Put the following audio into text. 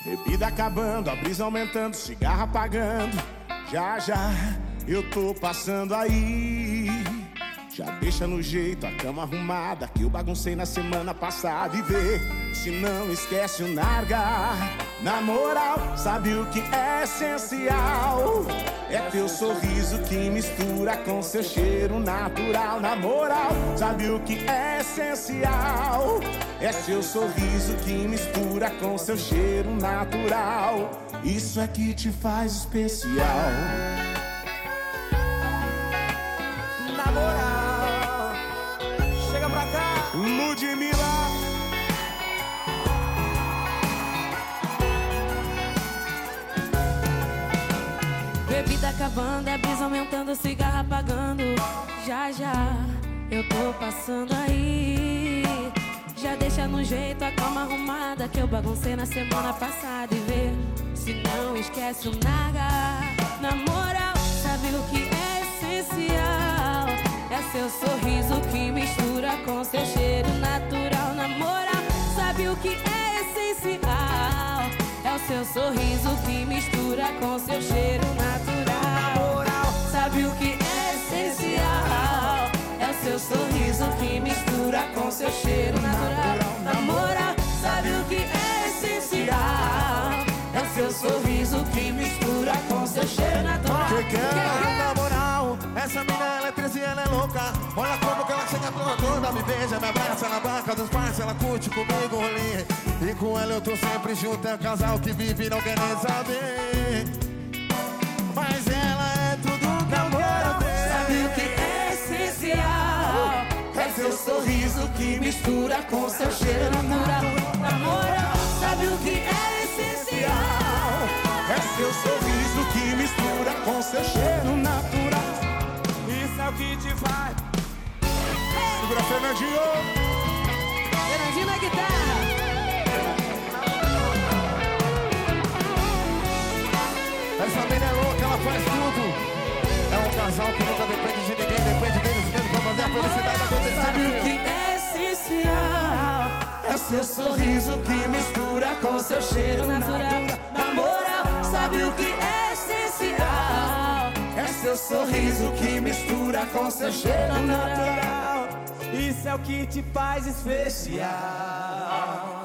Bebida acabando, a brisa aumentando, cigarro apagando. Já, já, eu tô passando aí. Já deixa no jeito a cama arrumada que eu baguncei na semana passada. E vê, se não esquece o narga. Na moral, sabe o que é essencial? É teu sorriso que mistura com seu cheiro natural. Na moral, sabe o que é essencial? É seu sorriso que mistura com seu cheiro natural. Isso é que te faz especial. Na moral, chega pra cá, Ludmilla. Bebida acabando, a brisa aumentando, cigarro apagando. Já, já, eu tô passando aí. Já deixa no jeito a cama arrumada que eu baguncei na semana passada. E vê, se não esquece o naga. Na moral, sabe o que é essencial? É seu sorriso que mistura com seu cheiro natural. Na moral, sabe o que é essencial? É o seu sorriso que mistura com seu cheiro natural. Sabe o que é essencial? É o seu sorriso que mistura com seu cheiro natural. Na moral, sabe o que é essencial? É o seu sorriso que mistura com seu cheiro natural. na moral, essa mina ela é 13 e ela é louca. Olha como que ela chega toda, me beija, me abraça na banca dos parceiros, ela curte comigo o rolinho. E com ela eu tô sempre junto, é um casal que vive e não quer nem saber. Mas ela é tudo que eu quero ter. Sabe o que é essencial? É seu sorriso que mistura com seu cheiro natural. Na moral, sabe o que é essencial? É seu sorriso que mistura com seu cheiro natural. Isso é o que te faz. Segura, Fernandinho. Fernandinho na guitarra. Essa mina é louca, ela faz tudo. É um casal que nunca depende de ninguém, depende deles mesmos pra fazer a felicidade acontecer. Sabe o que é essencial? É seu sorriso que mistura com seu cheiro natural. Na moral, sabe o que é essencial? É seu sorriso que mistura com seu cheiro natural. Isso é o que te faz especial.